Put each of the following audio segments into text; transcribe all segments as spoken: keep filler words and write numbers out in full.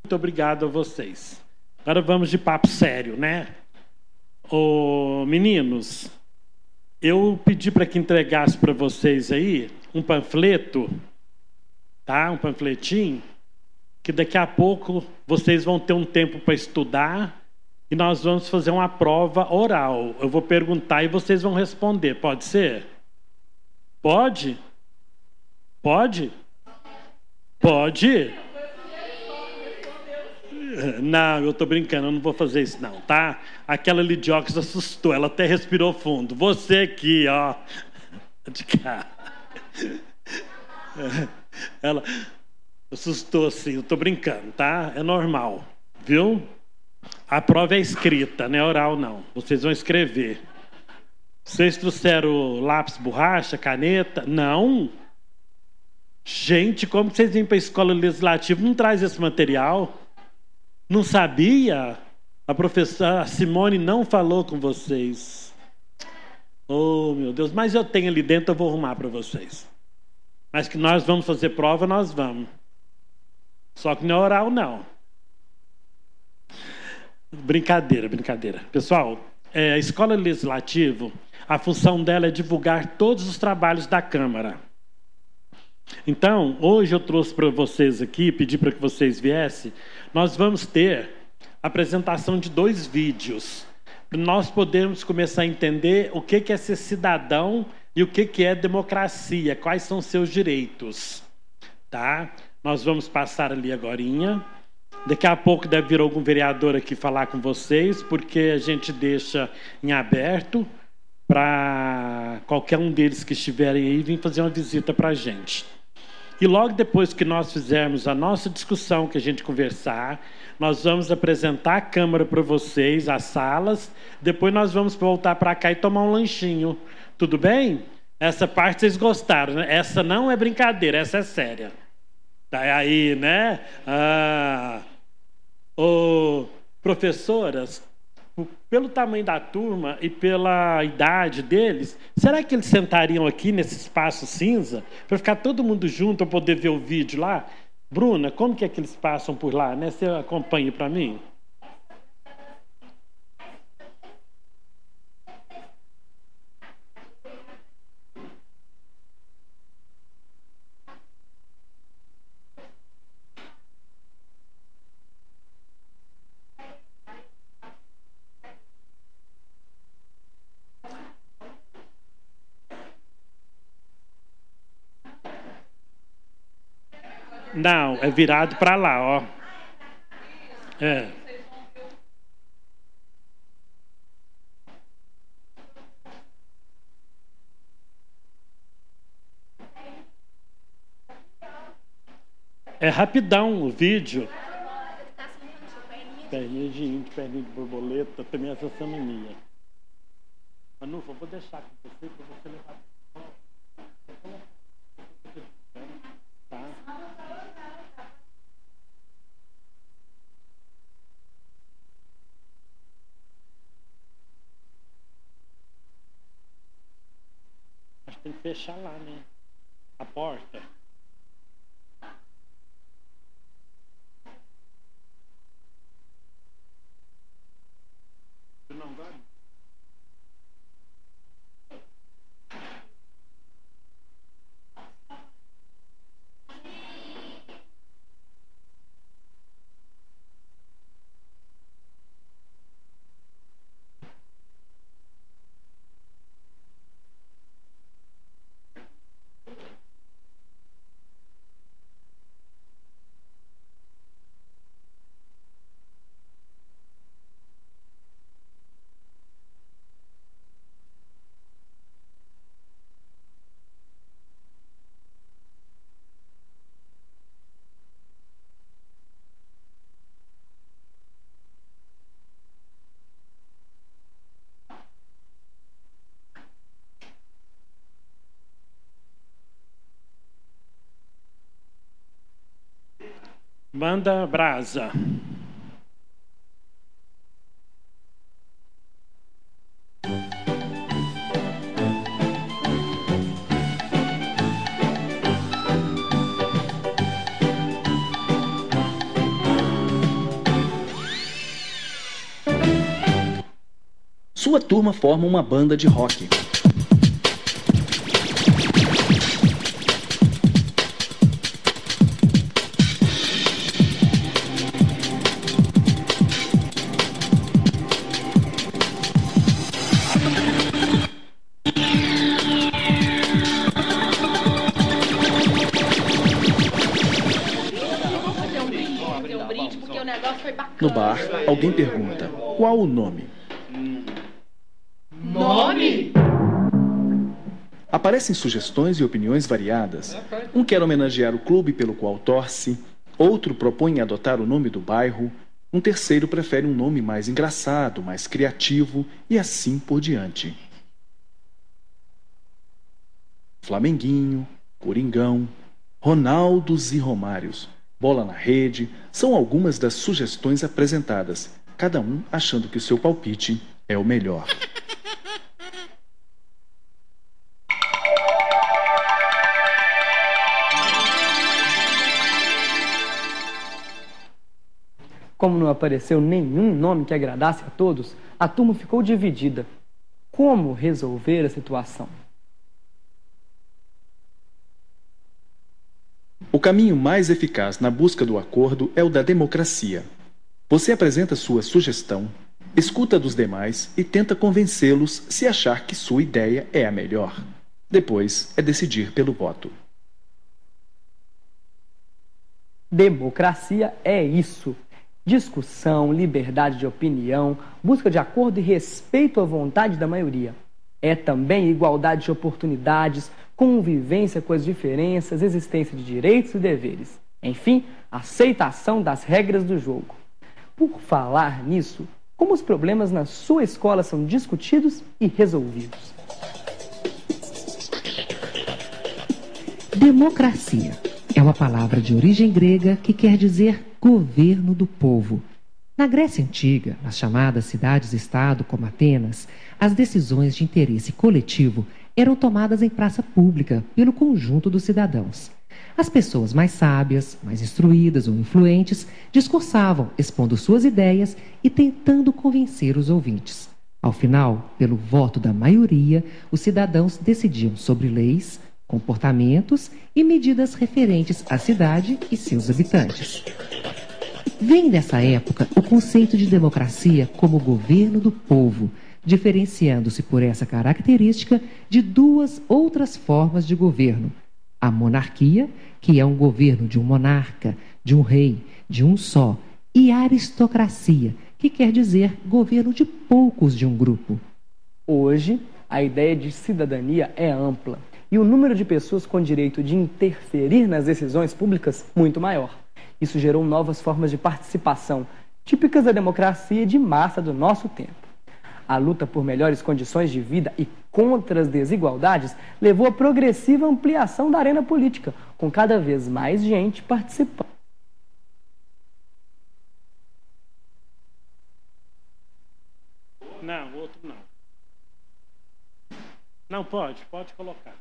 Muito obrigado a vocês. Agora vamos de papo sério, né? Ô, meninos, eu pedi para que entregasse para vocês aí um panfleto, tá? Um panfletinho, que daqui a pouco vocês vão ter um tempo para estudar e nós vamos fazer uma prova oral. Eu vou perguntar e vocês vão responder. Pode ser? Pode? Pode? Pode? Não, eu tô brincando, eu não vou fazer isso não, tá? Aquela Lidiox assustou, ela até respirou fundo. Você aqui, ó, de cá. Ela assustou assim, eu tô brincando, tá? É normal, viu? A prova é escrita, não é oral não. Vocês vão escrever. Vocês trouxeram lápis, borracha, caneta? Não. Gente, como vocês vêm para a escola legislativa não traz esse material? Não sabia? A professora Simone não falou com vocês. Oh, meu Deus. Mas eu tenho ali dentro, eu vou arrumar para vocês. Mas que nós vamos fazer prova, nós vamos. Só que não é oral, não. Brincadeira, brincadeira. Pessoal, é, a escola legislativa, a função dela é divulgar todos os trabalhos da Câmara. Então, hoje eu trouxe para vocês aqui, pedi para que vocês viessem, nós vamos ter a apresentação de dois vídeos, para nós podermos começar a entender o que é ser cidadão e o que é democracia, quais são seus direitos. Tá? Nós vamos passar ali agorinha. Daqui a pouco deve vir algum vereador aqui falar com vocês, porque a gente deixa em aberto para qualquer um deles que estiverem aí vir fazer uma visita para a gente. E logo depois que nós fizermos a nossa discussão, que a gente conversar, nós vamos apresentar a Câmara para vocês, as salas, depois nós vamos voltar para cá e tomar um lanchinho. Tudo bem? Essa parte vocês gostaram, né? Essa não é brincadeira, essa é séria. Tá aí, né? Ah, oh, professoras, pelo tamanho da turma e pela idade deles, será que eles sentariam aqui nesse espaço cinza para ficar todo mundo junto para poder ver o vídeo lá? Bruna, como que é que eles passam por lá, né? Você acompanha para mim? Não, é virado para lá, ó. É. É rapidão o vídeo. Perninha de índio, perninha de borboleta, também essa semaninha. Manufa, eu vou deixar com você para você levar. Tá? Acho que tem que fechar lá, né? A porta. Você não vai? Manda brasa. Sua turma forma uma banda de rock. No bar, alguém pergunta: qual o nome? Nome? Aparecem sugestões e opiniões variadas. Um quer homenagear o clube pelo qual torce, outro propõe adotar o nome do bairro, um terceiro prefere um nome mais engraçado, mais criativo e assim por diante. Flamenguinho, Coringão, Ronaldos e Romários, Bola na Rede, são algumas das sugestões apresentadas, cada um achando que o seu palpite é o melhor. Como não apareceu nenhum nome que agradasse a todos, a turma ficou dividida. Como resolver a situação? O caminho mais eficaz na busca do acordo é o da democracia. Você apresenta sua sugestão, escuta dos demais e tenta convencê-los se achar que sua ideia é a melhor. Depois é decidir pelo voto. Democracia é isso. Discussão, liberdade de opinião, busca de acordo e respeito à vontade da maioria. É também igualdade de oportunidades, convivência com as diferenças, existência de direitos e deveres. Enfim, aceitação das regras do jogo. Por falar nisso, como os problemas na sua escola são discutidos e resolvidos? Democracia é uma palavra de origem grega que quer dizer governo do povo. Na Grécia Antiga, nas chamadas cidades-estado como Atenas, as decisões de interesse coletivo eram tomadas em praça pública pelo conjunto dos cidadãos. As pessoas mais sábias, mais instruídas ou influentes discursavam, expondo suas ideias e tentando convencer os ouvintes. Ao final, pelo voto da maioria, os cidadãos decidiam sobre leis, comportamentos e medidas referentes à cidade e seus habitantes. Vem dessa época o conceito de democracia como governo do povo, diferenciando-se por essa característica de duas outras formas de governo: a monarquia, que é um governo de um monarca, de um rei, de um só, e a aristocracia, que quer dizer governo de poucos de um grupo. Hoje, a ideia de cidadania é ampla e o número de pessoas com direito de interferir nas decisões públicas muito maior. Isso gerou novas formas de participação, típicas da democracia de massa do nosso tempo. A luta por melhores condições de vida e contra as desigualdades levou à progressiva ampliação da arena política, com cada vez mais gente participando. Não, outro não. Não, pode, pode colocar.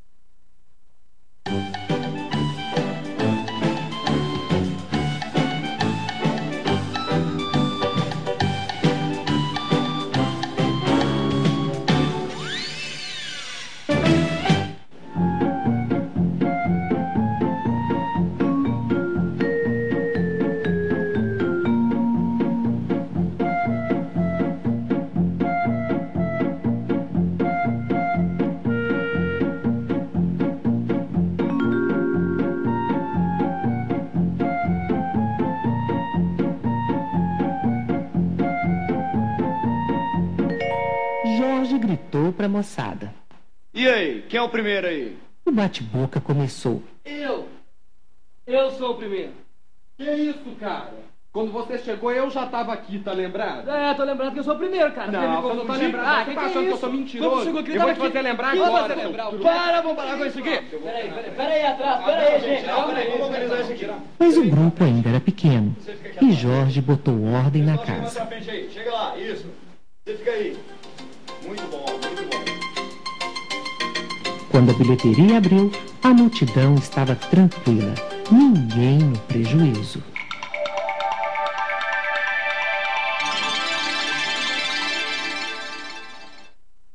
Jorge gritou para a moçada. E aí, quem é o primeiro aí? O bate-boca começou. Eu! Eu sou o primeiro. Que isso, cara? Quando você chegou, eu já tava aqui, tá lembrado? É, tô lembrado que eu sou o primeiro, cara. Não, você não tá lembrado. Ah, Você que tá que achando é que eu isso? sou mentiroso? Quando chegou aqui, Eu vou tava te fazer aqui. lembrar Que agora. você lembrar? Para, vamos parar com isso aqui. Peraí, peraí, peraí atrás, peraí, gente. Calma aí, vamos organizar isso aqui. Mas o grupo ainda era pequeno e Jorge botou ordem na casa. Chega lá, isso. Você fica aí. Muito bom, muito bom. Quando a bilheteria abriu, a multidão estava tranquila, ninguém no prejuízo.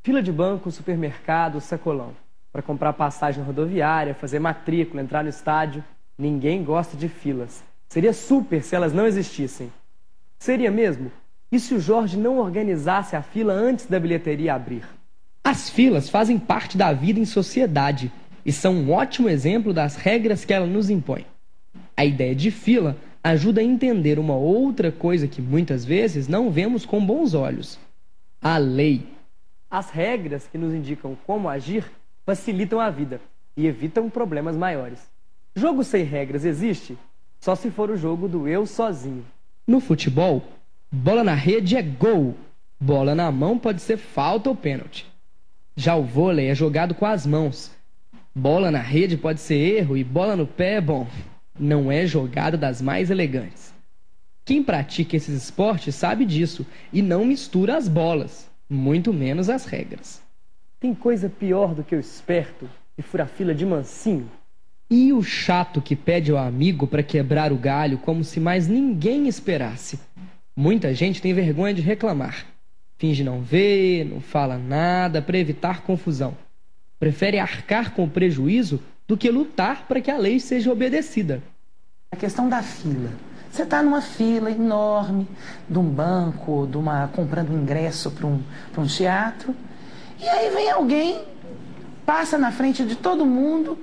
Fila de banco, supermercado, sacolão. Para comprar passagem rodoviária, fazer matrícula, entrar no estádio. Ninguém gosta de filas. Seria super se elas não existissem. Seria mesmo? E se o Jorge não organizasse a fila antes da bilheteria abrir? As filas fazem parte da vida em sociedade e são um ótimo exemplo das regras que ela nos impõe. A ideia de fila ajuda a entender uma outra coisa que muitas vezes não vemos com bons olhos: a lei. As regras que nos indicam como agir facilitam a vida e evitam problemas maiores. Jogo sem regras existe só se for o jogo do eu sozinho. No futebol, bola na rede é gol, bola na mão pode ser falta ou pênalti. Já o vôlei é jogado com as mãos. Bola na rede pode ser erro e bola no pé, bom, não é jogada das mais elegantes. Quem pratica esses esportes sabe disso e não mistura as bolas, muito menos as regras. Tem coisa pior do que o esperto que fura a fila de mansinho? E o chato que pede ao amigo para quebrar o galho como se mais ninguém esperasse? Muita gente tem vergonha de reclamar. Finge não ver, não fala nada para evitar confusão. Prefere arcar com o prejuízo do que lutar para que a lei seja obedecida. A questão da fila. Você está numa fila enorme de um banco, de uma, comprando um ingresso para um, para um teatro, e aí vem alguém, passa na frente de todo mundo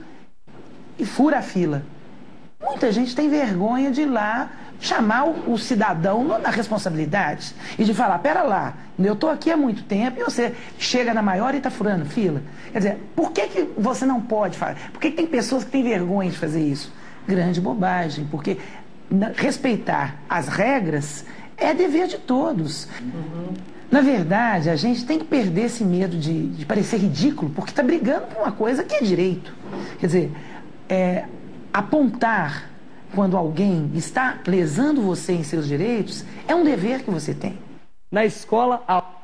e fura a fila. Muita gente tem vergonha de ir lá chamar o, o cidadão na responsabilidade e de falar: pera lá, eu estou aqui há muito tempo e você chega na maior e está furando fila. Quer dizer, por que, que você não pode fazer? Por que, que tem pessoas que têm vergonha de fazer isso? Grande bobagem, porque respeitar as regras é dever de todos. Uhum. Na verdade, a gente tem que perder esse medo de, de parecer ridículo, porque está brigando por uma coisa que é direito. Quer dizer, é, apontar quando alguém está lesando você em seus direitos é um dever que você tem. Na escola, a...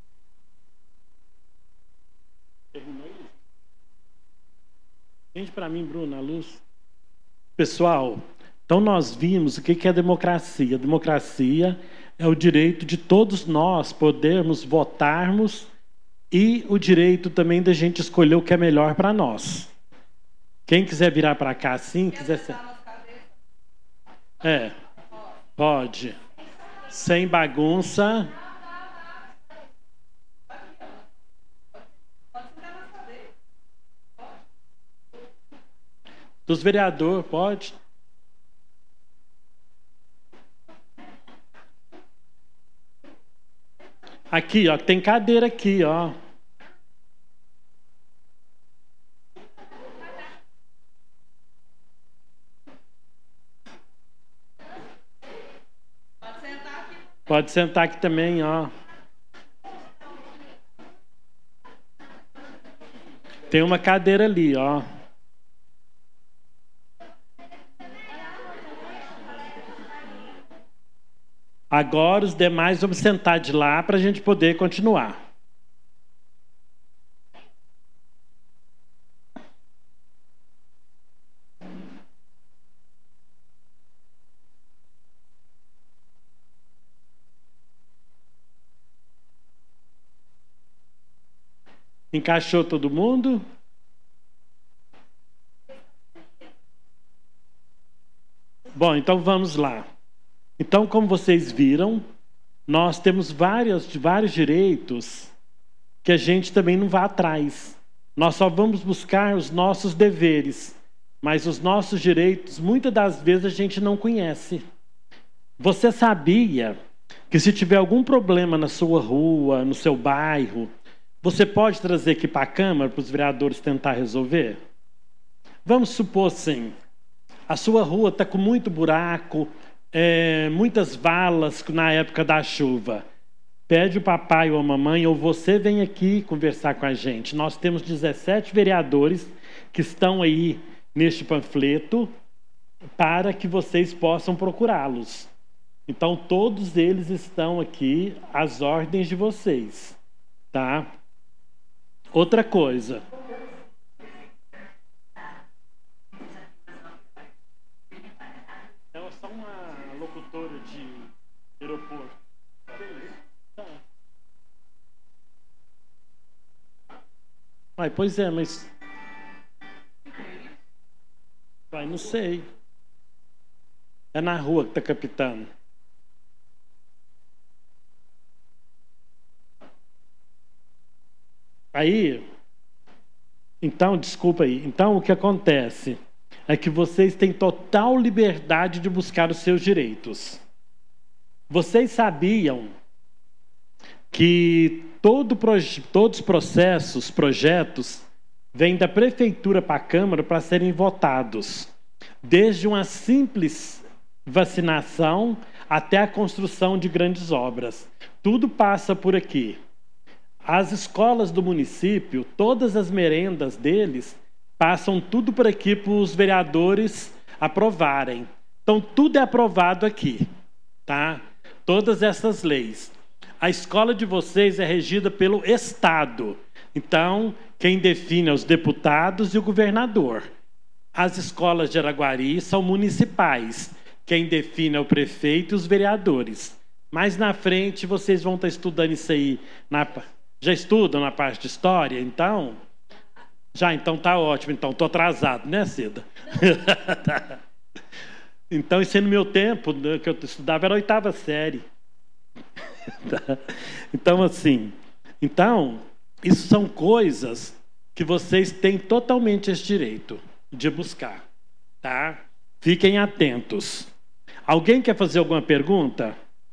Entende para mim, Bruno, a luz. Pessoal, então nós vimos o que é democracia. Democracia é o direito de todos nós podermos votarmos e o direito também da gente escolher o que é melhor para nós. Quem quiser virar para cá assim, quiser ser... É, pode. Sem bagunça. Dos vereadores, pode. Aqui, ó, tem cadeira aqui, ó. Pode sentar aqui também, ó. Tem uma cadeira ali, ó. Agora os demais vamos sentar de lá para a gente poder continuar. Encaixou todo mundo? Bom, então vamos lá. Então, como vocês viram, nós temos vários, vários direitos que a gente também não vai atrás. Nós só vamos buscar os nossos deveres, mas os nossos direitos, muitas das vezes, a gente não conhece. Você sabia que se tiver algum problema na sua rua, no seu bairro, você pode trazer aqui para a Câmara para os vereadores tentar resolver? Vamos supor assim, a sua rua está com muito buraco, é, muitas valas na época da chuva. Pede o papai ou a mamãe, ou você vem aqui conversar com a gente. Nós temos dezessete vereadores que estão aí neste panfleto para que vocês possam procurá-los. Então, todos eles estão aqui às ordens de vocês, tá? Outra coisa. É só uma locutora de aeroporto. Ai, pois é, mas... Ai, não sei. É na rua que está captando. Aí, então, desculpa aí. Então, o que acontece é que vocês têm total liberdade de buscar os seus direitos. Vocês sabiam que todo proje- todos os processos, projetos, vêm da prefeitura para a Câmara para serem votados. Desde uma simples vacinação até a construção de grandes obras. Tudo passa por aqui. As escolas do município, todas as merendas deles, passam tudo por aqui para os vereadores aprovarem. Então, tudo é aprovado aqui, tá? Todas essas leis. A escola de vocês é regida pelo Estado. Então, quem define é os deputados e o governador. As escolas de Araguari são municipais. Quem define é o prefeito e os vereadores. Mais na frente, vocês vão estar estudando isso aí. Na... Já estudam na parte de história, então? Já, então tá ótimo. Então, estou atrasado, né, Cida? Então, isso aí no meu tempo, que eu estudava, era a oitava série. Então, assim... Então, isso são coisas que vocês têm totalmente esse direito de buscar, tá? Fiquem atentos. Alguém quer fazer alguma pergunta?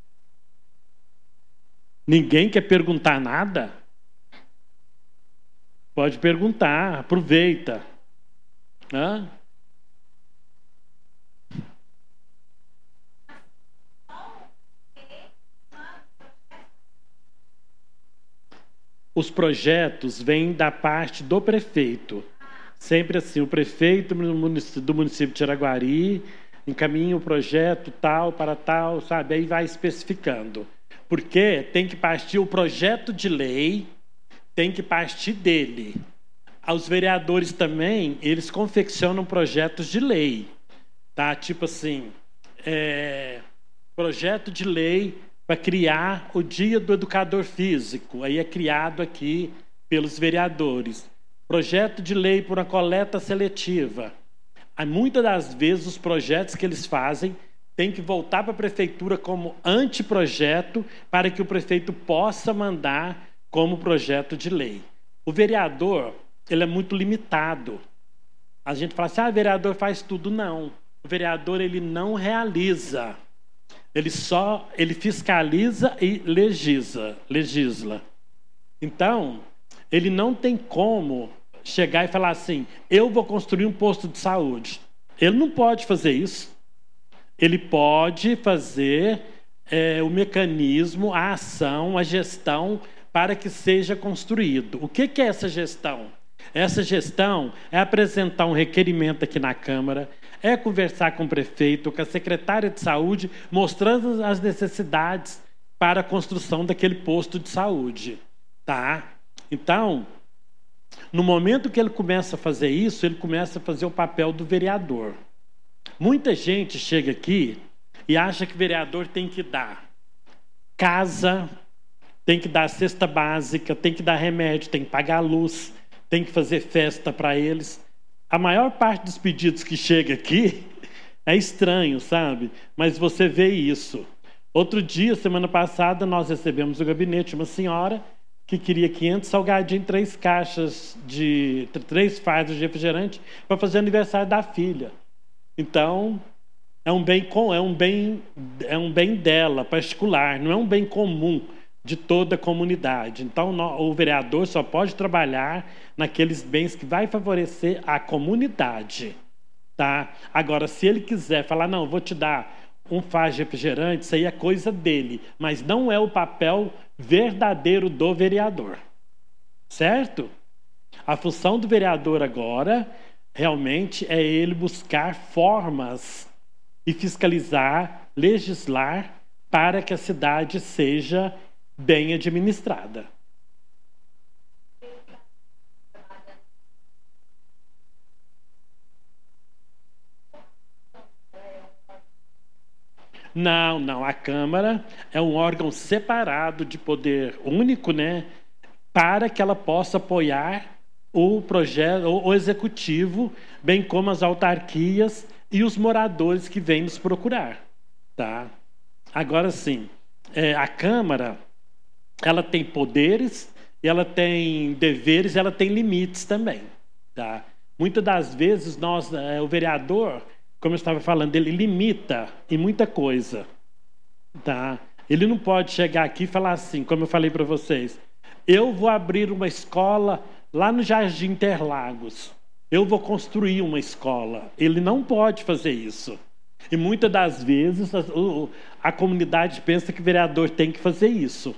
Ninguém quer perguntar nada? Pode perguntar, aproveita. Hã? Os projetos vêm da parte do prefeito. Sempre assim, o prefeito do município de Araguari encaminha o projeto tal para tal, sabe? Aí vai especificando. Porque tem que partir o projeto de lei, tem que partir dele. Os vereadores também, eles confeccionam projetos de lei. Tá? Tipo assim, é, projeto de lei para criar o Dia do Educador Físico. Aí é criado aqui pelos vereadores. Projeto de lei por uma coleta seletiva. Aí, muitas das vezes, os projetos que eles fazem têm que voltar para a prefeitura como anteprojeto para que o prefeito possa mandar como projeto de lei. O vereador, ele é muito limitado. A gente fala assim, ah, o vereador faz tudo. Não. O vereador, ele não realiza. Ele só, ele fiscaliza e legisla. legisla. Então, ele não tem como chegar e falar assim, eu vou construir um posto de saúde. Ele não pode fazer isso. Ele pode fazer é, o mecanismo, a ação, a gestão para que seja construído. O que, que é essa gestão? Essa gestão é apresentar um requerimento aqui na Câmara, é conversar com o prefeito, com a secretária de saúde, mostrando as necessidades para a construção daquele posto de saúde. Tá? Então, no momento que ele começa a fazer isso, ele começa a fazer o papel do vereador. Muita gente chega aqui e acha que vereador tem que dar casa, tem que dar cesta básica, tem que dar remédio, tem que pagar a luz, tem que fazer festa para eles. A maior parte dos pedidos que chega aqui é estranho, sabe? Mas você vê isso. Outro dia, semana passada, nós recebemos no gabinete uma senhora que queria quinhentos salgadinhos, três caixas de três fardos de refrigerante para fazer aniversário da filha. Então, é um bem com, é um bem, é um bem dela particular, não é um bem comum de toda a comunidade. Então, no, o vereador só pode trabalhar naqueles bens que vai favorecer a comunidade, tá? Agora, se ele quiser falar, não, vou te dar um fardo de refrigerante, isso aí é coisa dele, mas não é o papel verdadeiro do vereador, certo? A função do vereador agora realmente é ele buscar formas e fiscalizar, legislar para que a cidade seja bem administrada. Não, não. A Câmara é um órgão separado de poder único, né? Para que ela possa apoiar o projeto, o, o executivo, bem como as autarquias e os moradores que vêm nos procurar, tá? Agora sim, é, a Câmara, ela tem poderes, ela tem deveres, ela tem limites também, tá? Muitas das vezes nós, é, o vereador, como eu estava falando, ele limita em muita coisa, tá? Ele não pode chegar aqui e falar assim, como eu falei para vocês, eu vou abrir uma escola lá no Jardim Interlagos, eu vou construir uma escola. Ele não pode fazer isso. E muitas das vezes a, a comunidade pensa que o vereador tem que fazer isso.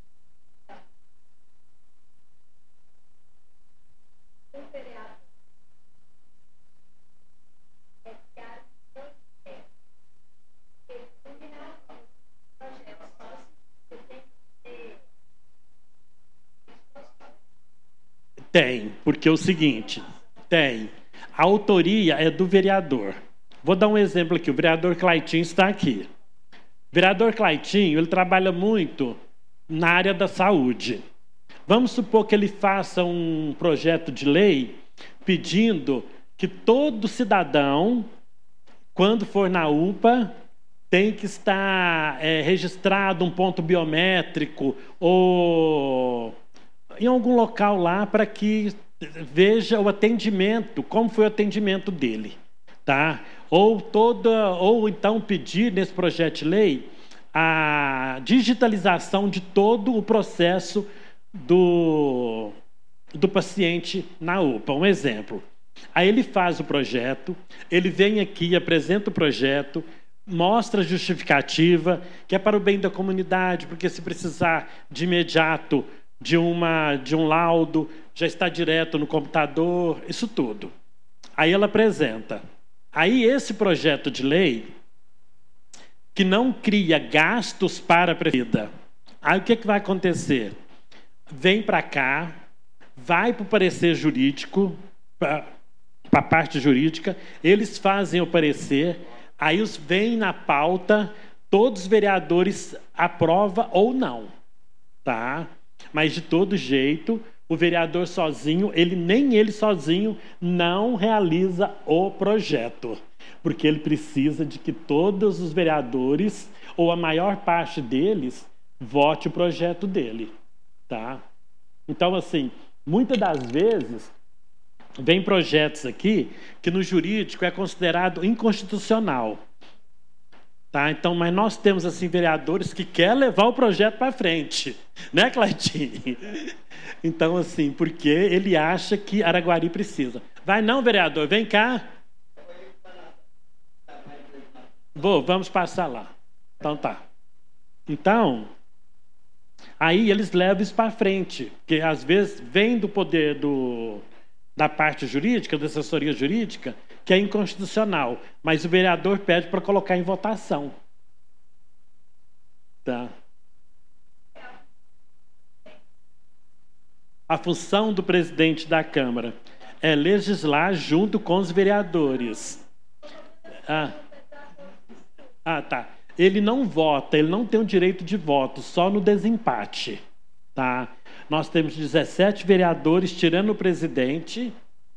Tem, porque é o seguinte, tem. A autoria é do vereador. Vou dar um exemplo aqui, o vereador Claitinho está aqui. O vereador Claitinho, ele trabalha muito na área da saúde. Vamos supor que ele faça um projeto de lei pedindo que todo cidadão, quando for na U P A, tem que estar é, registrado um ponto biométrico ou em algum local lá para que veja o atendimento, como foi o atendimento dele, tá? Ou toda, ou então pedir nesse projeto de lei a digitalização de todo o processo do, do paciente na U P A. Um exemplo. Aí ele faz o projeto, ele vem aqui, apresenta o projeto, mostra a justificativa, que é para o bem da comunidade, porque se precisar de imediato de, uma, de um laudo, já está direto no computador, isso tudo. Aí ela apresenta. Aí esse projeto de lei, que não cria gastos para a prefeitura, aí o que, que vai acontecer? Vem para cá, vai para o parecer jurídico, para a parte jurídica, eles fazem o parecer, aí os vem na pauta, todos os vereadores aprovam ou não, tá? Mas de todo jeito, o vereador sozinho, ele nem ele sozinho não realiza o projeto, porque ele precisa de que todos os vereadores, ou a maior parte deles, vote o projeto dele, tá? Então, assim, muitas das vezes, vem projetos aqui que no jurídico é considerado inconstitucional, tá? Então, mas nós temos, assim, vereadores que querem levar o projeto para frente, né, Claitinho? Então, assim, porque ele acha que Araguari precisa. Vai não, vereador, vem cá. Vou, vamos passar lá. Então tá. Então, aí eles levam isso para frente, porque às vezes vem do poder do, da parte jurídica, da assessoria jurídica, que é inconstitucional, mas o vereador pede para colocar em votação. Tá? A função do presidente da Câmara é legislar junto com os vereadores. Ah, ah tá. Ele não vota, ele não tem o direito de voto, só no desempate. Tá? Nós temos dezessete vereadores, tirando o presidente,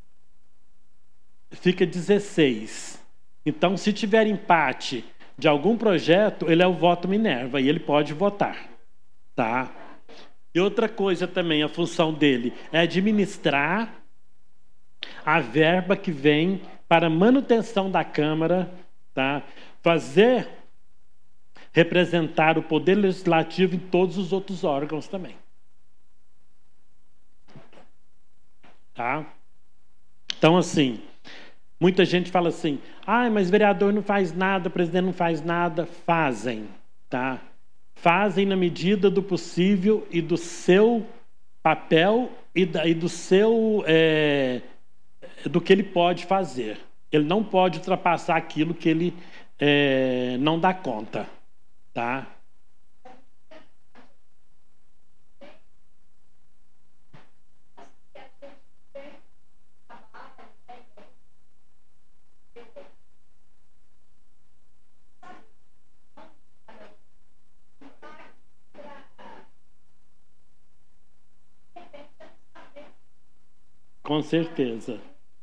fica dezesseis. Então, se tiver empate de algum projeto, ele é o voto Minerva e ele pode votar. Tá? E outra coisa também, a função dele é administrar a verba que vem para manutenção da Câmara, tá? Fazer representar o poder legislativo em todos os outros órgãos também. Tá? Então, assim, muita gente fala assim, ah, mas vereador não faz nada, presidente não faz nada. Fazem, tá? Fazem na medida do possível e do seu papel e, da, e do seu é, do que ele pode fazer. Ele não pode ultrapassar aquilo que ele é, não dá conta, tá? Com com certeza.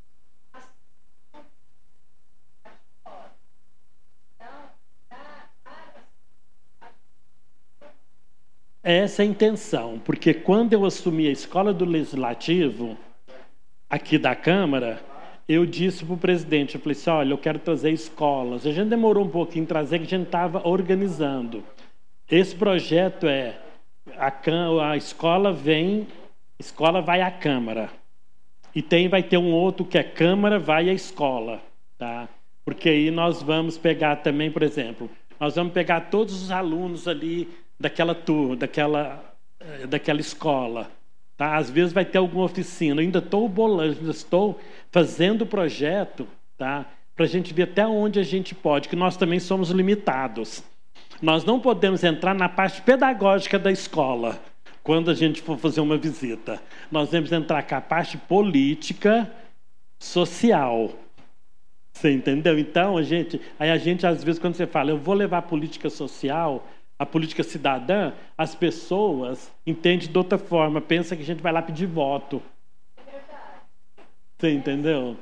Essa é a intenção, porque quando eu assumi a escola do Legislativo, aqui da Câmara, eu disse para o presidente, eu falei assim, olha, eu quero trazer escolas. A gente demorou um pouquinho em trazer, que a gente estava organizando. Esse projeto é, a, a escola vem, a escola vai à Câmara. E tem, vai ter um outro que é Câmara, vai à escola. Tá? Porque aí nós vamos pegar também, por exemplo, nós vamos pegar todos os alunos ali daquela turma, daquela, daquela escola. Tá? Às vezes vai ter alguma oficina. Eu ainda estou bolando, ainda estou fazendo o projeto, tá? Para a gente ver até onde a gente pode, que nós também somos limitados. Nós não podemos entrar na parte pedagógica da escola quando a gente for fazer uma visita. Nós devemos entrar com a parte política, social. Você entendeu? Então, a gente, aí a gente, às vezes, quando você fala, eu vou levar a política social, a política cidadã, as pessoas entendem de outra forma, pensam que a gente vai lá pedir voto. Você entendeu?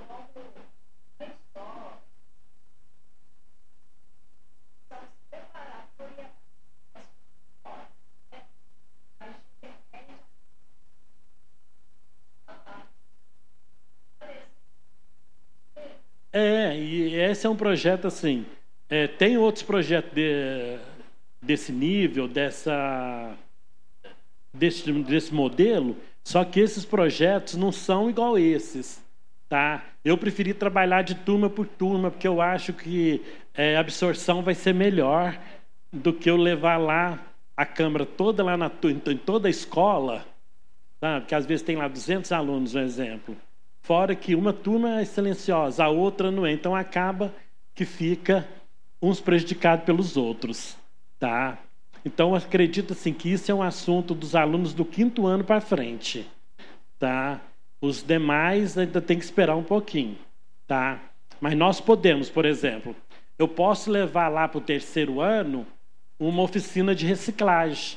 É, e esse é um projeto assim, é, tem outros projetos de, desse nível, dessa, desse, desse modelo, só que esses projetos não são igual esses, tá? Eu preferi trabalhar de turma por turma, porque eu acho que é, a absorção vai ser melhor do que eu levar lá a Câmara toda lá na, em toda a escola, tá? Porque às vezes tem lá duzentos alunos, um exemplo. Fora que uma turma é silenciosa, a outra não é. Então, acaba que fica uns prejudicados pelos outros. Tá? Então, acredito assim, que isso é um assunto dos alunos do quinto ano para frente. Tá? Os demais ainda tem que esperar um pouquinho. Tá? Mas nós podemos, por exemplo, eu posso levar lá para o terceiro ano uma oficina de reciclagem.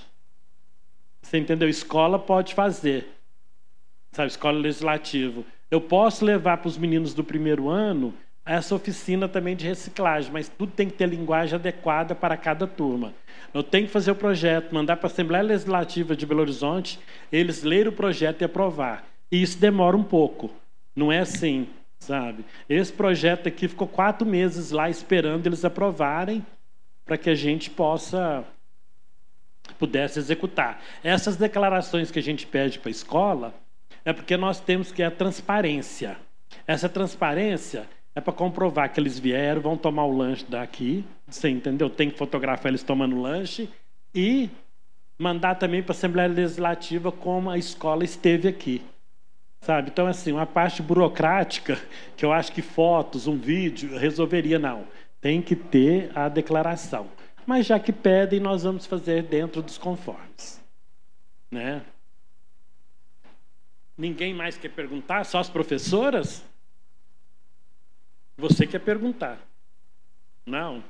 Você entendeu? Escola pode fazer. Sabe, escola legislativa. Eu posso levar para os meninos do primeiro ano essa oficina também de reciclagem, mas tudo tem que ter linguagem adequada para cada turma. Eu tenho que fazer o projeto, mandar para a Assembleia Legislativa de Belo Horizonte, eles lerem o projeto e aprovar. E isso demora um pouco. Não é assim, sabe? Esse projeto aqui ficou quatro meses lá esperando eles aprovarem para que a gente possa pudesse executar. Essas declarações que a gente pede para a escola é porque nós temos que é a transparência. Essa transparência é para comprovar que eles vieram, vão tomar o lanche daqui, você entendeu? Tem que fotografar eles tomando lanche e mandar também para a Assembleia Legislativa como a escola esteve aqui. Sabe? Então, assim, uma parte burocrática, que eu acho que fotos, um vídeo, resolveria, não. Tem que ter a declaração. Mas já que pedem, nós vamos fazer dentro dos conformes. Né? Ninguém mais quer perguntar? Só as professoras? Você quer perguntar? Não?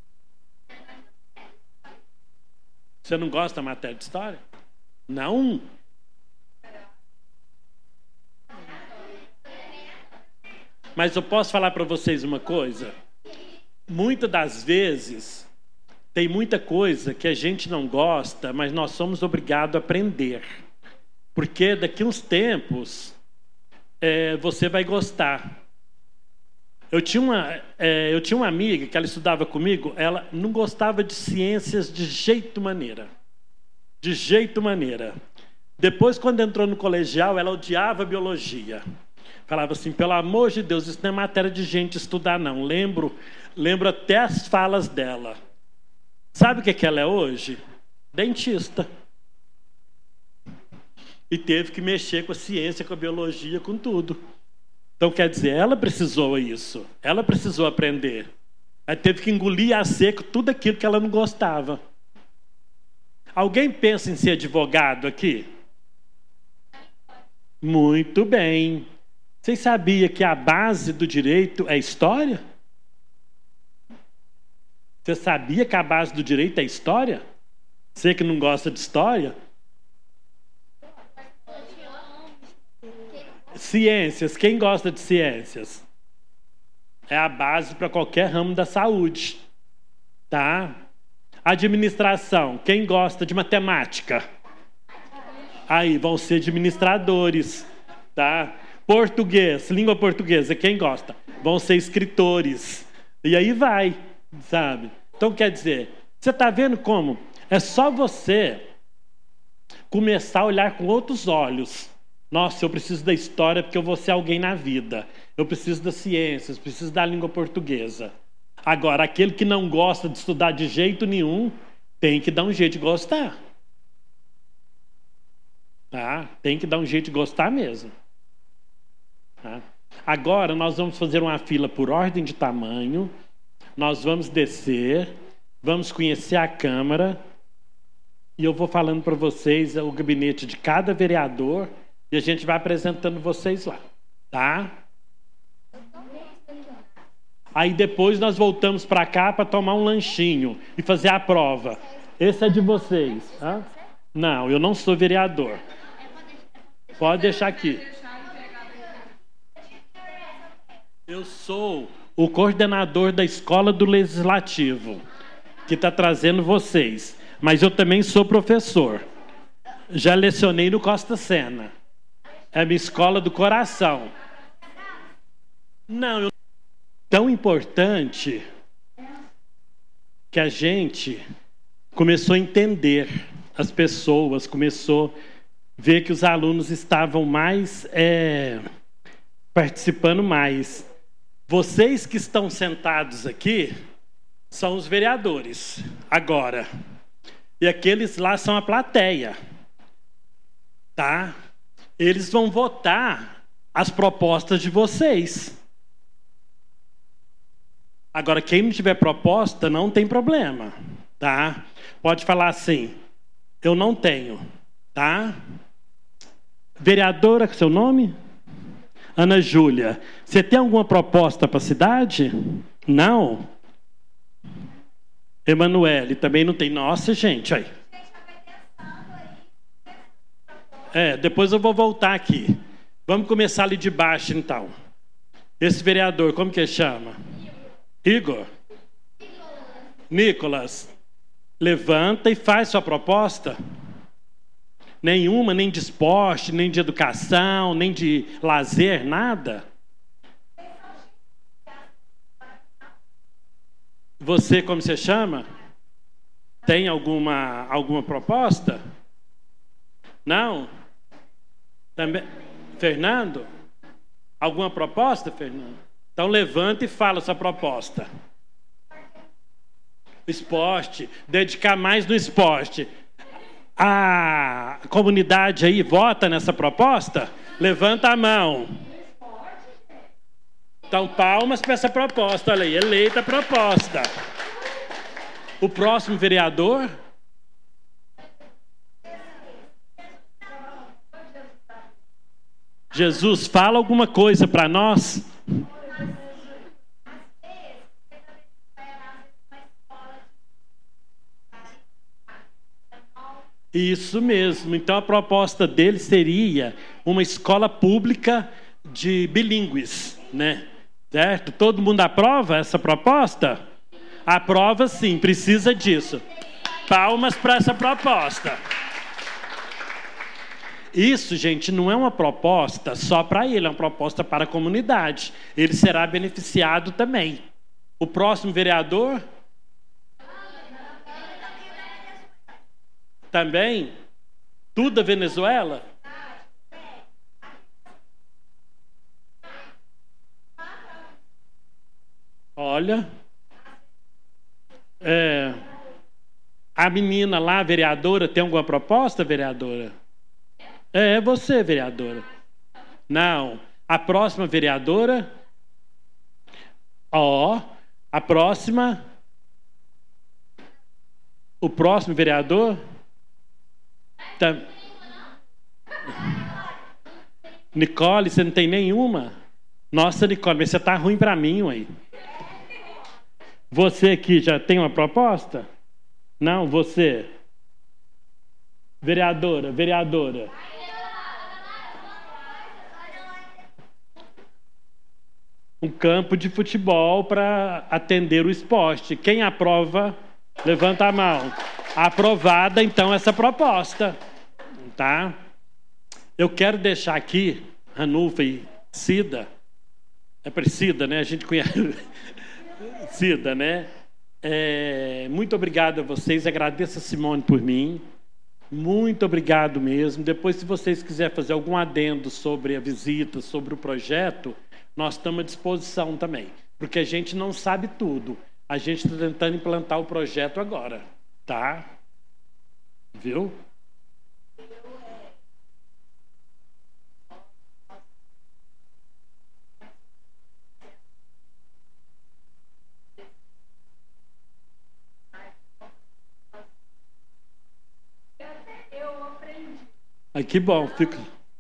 Você não gosta da matéria de história? Não? Mas eu posso falar para vocês uma coisa? Muitas das vezes, tem muita coisa que a gente não gosta, mas nós somos obrigados a aprender. Porque daqui a uns tempos, é, você vai gostar. Eu tinha, uma, é, eu tinha uma amiga que ela estudava comigo, ela não gostava de ciências de jeito maneira. De jeito maneira. Depois, quando entrou no colegial, ela odiava biologia. Falava assim, pelo amor de Deus, isso não é matéria de gente estudar, não. Lembro, lembro até as falas dela. Sabe o que, é que ela é hoje? Dentista. E teve que mexer com a ciência, com a biologia, com tudo. Então, quer dizer, ela precisou isso. Ela precisou aprender. Ela teve que engolir a seco tudo aquilo que ela não gostava. Alguém pensa em ser advogado aqui? Muito bem. Vocês sabiam que a base do direito é história? Você sabia que a base do direito é história? Você que não gosta de história? Ciências. Quem gosta de ciências? É a base para qualquer ramo da saúde. Tá? Administração. Quem gosta de matemática? Aí vão ser administradores. Tá? Português, língua portuguesa. Quem gosta? Vão ser escritores. E aí vai, sabe? Então, quer dizer, você está vendo como? É só você começar a olhar com outros olhos. Nossa, eu preciso da história porque eu vou ser alguém na vida. Eu preciso das ciências, preciso da língua portuguesa. Agora, aquele que não gosta de estudar de jeito nenhum, tem que dar um jeito de gostar. Tá? Tem que dar um jeito de gostar mesmo. Tá? Agora, nós vamos fazer uma fila por ordem de tamanho. Nós vamos descer, vamos conhecer a Câmara. E eu vou falando para vocês o gabinete de cada vereador e a gente vai apresentando vocês lá, tá? Aí depois nós voltamos para cá para tomar um lanchinho e fazer a prova. Esse é de vocês. Hã? Não, eu não sou vereador. Pode deixar aqui. Eu sou o coordenador da Escola do Legislativo, que está trazendo vocês. Mas eu também sou professor. Já lecionei no Costa Sena. É a minha escola do coração. Não, eu... tão importante que a gente começou a entender as pessoas, começou a ver que os alunos estavam mais é, participando mais. Vocês que estão sentados aqui são os vereadores agora. E aqueles lá são a plateia. Tá? Eles vão votar as propostas de vocês. Agora, quem não tiver proposta, não tem problema. Tá? Pode falar assim, eu não tenho. Tá? Vereadora, seu nome? Ana Júlia. Você tem alguma proposta para a cidade? Não? Emanuele, também não tem. Nossa, gente, aí. É, depois eu vou voltar aqui. Vamos começar ali de baixo, então. Esse vereador, como que ele chama? Igor? Nicolas. Levanta e faz sua proposta. Nenhuma, nem de esporte, nem de educação, nem de lazer, nada. Você, como você chama? Tem alguma, alguma proposta? Não? Também. Fernando? Alguma proposta, Fernando? Então levanta e fala sua proposta. Esporte, dedicar mais no esporte. A comunidade aí vota nessa proposta? Levanta a mão. Então, palmas para essa proposta. Olha aí, eleita a proposta. O próximo vereador? Jesus, fala alguma coisa para nós. Isso mesmo. Então, a proposta dele seria uma escola pública de bilíngues, né? Certo? Todo mundo aprova essa proposta? Aprova sim, precisa disso. Palmas para essa proposta. Isso, gente, não é uma proposta só para ele, é uma proposta para a comunidade. Ele será beneficiado também. O próximo vereador? Também? Tudo da Venezuela? Olha, é, a menina lá, a vereadora, tem alguma proposta, vereadora? É, é você, vereadora. Não, a próxima vereadora, ó, a próxima, o próximo vereador, tá... Nicole, você não tem nenhuma? Nossa, Nicole, mas você tá ruim para mim, ué. Você aqui já tem uma proposta? Não, você. Vereadora, vereadora. um campo de futebol para atender o esporte. Quem aprova, levanta a mão. Aprovada, então, essa proposta. Tá? Eu quero deixar aqui, Ranulfa e Cida, é para Cida, né? A gente conhece Cida, né? É, muito obrigado a vocês, agradeço a Simone por mim. Muito obrigado mesmo. Depois, se vocês quiserem fazer algum adendo sobre a visita, sobre o projeto, nós estamos à disposição também. Porque a gente não sabe tudo. A gente está tentando implantar o projeto agora. Tá? Viu? Ah, que bom, fico.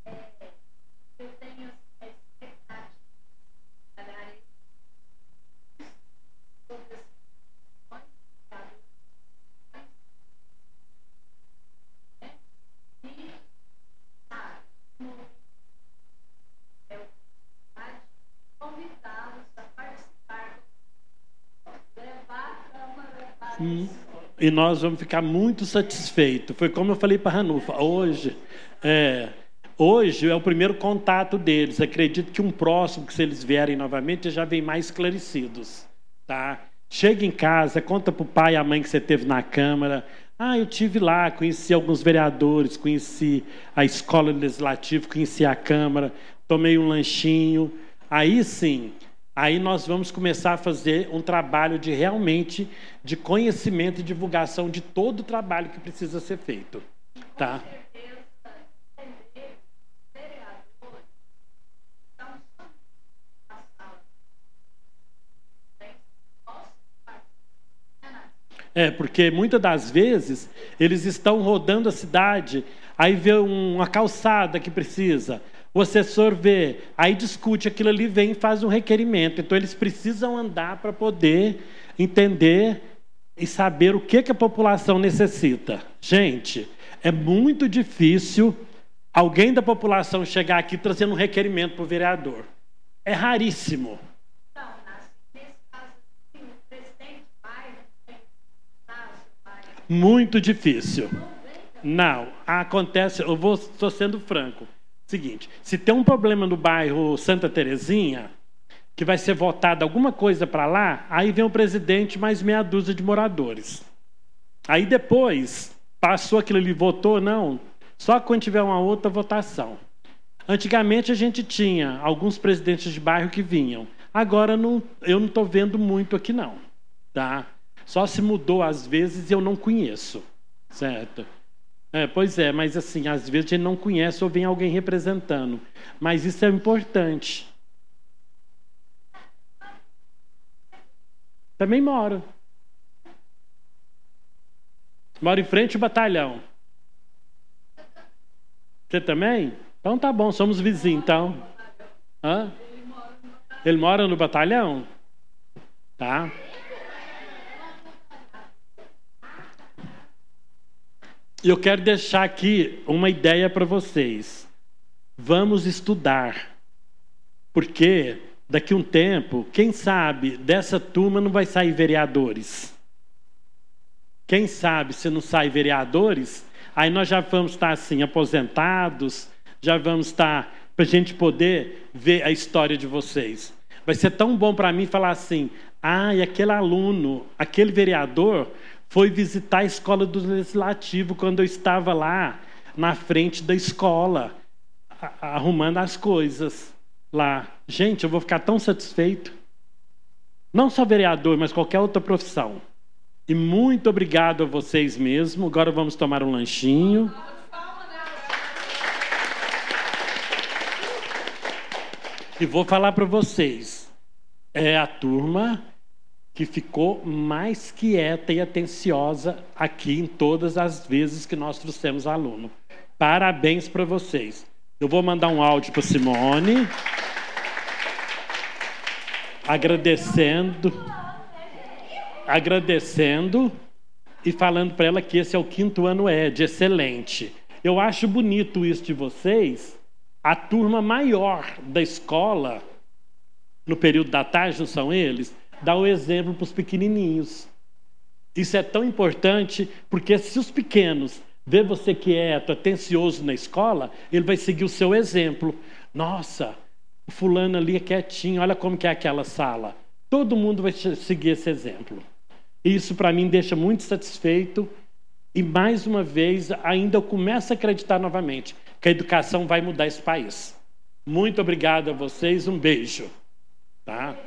Hum. E nós vamos ficar muito satisfeitos. Foi como eu falei para a Ranulfa, hoje é, hoje é o primeiro contato deles. Acredito que um próximo, que se eles vierem novamente, já vem mais esclarecidos. Tá? Chega em casa, conta para o pai e a mãe que você teve na Câmara. Ah, eu estive lá, conheci alguns vereadores, conheci a Escola Legislativa, conheci a Câmara, tomei um lanchinho. Aí sim... Aí nós vamos começar a fazer um trabalho de realmente de conhecimento e divulgação de todo o trabalho que precisa ser feito. Tá? É, porque muitas das vezes eles estão rodando a cidade, aí vê uma calçada que precisa... O assessor vê, aí discute aquilo ali, vem e faz um requerimento. Então, eles precisam andar para poder entender e saber o que, que a população necessita. Gente, é muito difícil alguém da população chegar aqui trazendo um requerimento para o vereador. É raríssimo. Muito difícil. Não, acontece, eu vou, estou sendo franco. Seguinte, se tem um problema no bairro Santa Terezinha, que vai ser votado alguma coisa para lá, aí vem o presidente mais meia dúzia de moradores. Aí depois, passou aquilo ali, votou, não, só quando tiver uma outra votação. Antigamente a gente tinha alguns presidentes de bairro que vinham. Agora não, eu não estou vendo muito aqui não. Tá? Só se mudou às vezes e eu não conheço. Certo? É, pois é, mas assim, às vezes a gente não conhece ou vem alguém representando. Mas isso é importante. Também moro. Moro em frente ao batalhão. Você também? Então tá bom, somos vizinhos, então. Hã? Ele mora no batalhão? Tá. Eu quero deixar aqui uma ideia para vocês. Vamos estudar. Porque daqui a um tempo, quem sabe, dessa turma não vai sair vereadores. Quem sabe se não sair vereadores, aí nós já vamos estar assim, aposentados, já vamos estar, para a gente poder ver a história de vocês. Vai ser tão bom para mim falar assim, ah, e aquele aluno, aquele vereador... foi visitar a escola do Legislativo quando eu estava lá na frente da escola, arrumando as coisas lá. Gente, eu vou ficar tão satisfeito. Não só vereador, mas qualquer outra profissão. E muito obrigado a vocês mesmo. Agora vamos tomar um lanchinho. E vou falar para vocês. É a turma... que ficou mais quieta e atenciosa aqui em todas as vezes que nós trouxemos aluno. Parabéns para vocês. Eu vou mandar um áudio para Simone, agradecendo, agradecendo e falando para ela que esse é o quinto ano E D, excelente. Eu acho bonito isso de vocês, a turma maior da escola no período da tarde, não são eles? Dá o exemplo para os pequenininhos. Isso é tão importante, porque se os pequenos vê você quieto, atencioso na escola, ele vai seguir o seu exemplo. Nossa, o fulano ali é quietinho, olha como que é aquela sala. Todo mundo vai seguir esse exemplo. Isso para mim deixa muito satisfeito e mais uma vez ainda eu começo a acreditar novamente que a educação vai mudar esse país. Muito obrigado a vocês, um beijo. Tá?